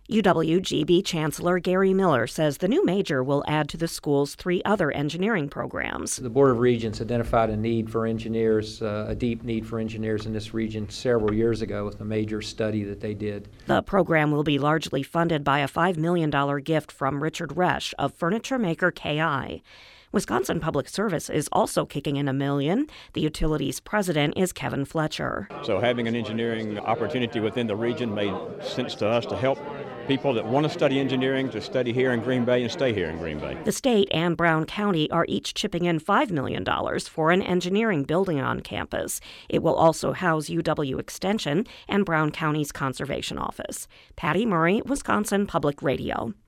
UWGB Chancellor Gary Miller says the new major will add to the school's 3 other engineering programs. The Board of Regents identified a need for engineers, a deep need for engineers in this region several years ago with a major study that they did. The program will be largely funded by a $5 million gift from Richard Resch of furniture maker KI. Wisconsin Public Service is also kicking in $1 million. The utility's president is Kevin Fletcher. So having an engineering opportunity within the region made sense to us to help people that want to study engineering to study here in Green Bay and stay here in Green Bay. The state and Brown County are each chipping in $5 million for an engineering building on campus. It will also house UW Extension and Brown County's Conservation Office. Patty Murray, Wisconsin Public Radio.